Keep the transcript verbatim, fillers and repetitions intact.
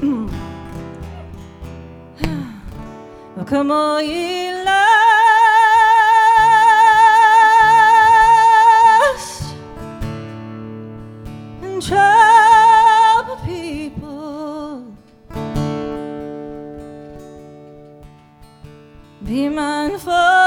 Come on, ye lost and troubled people, be mindful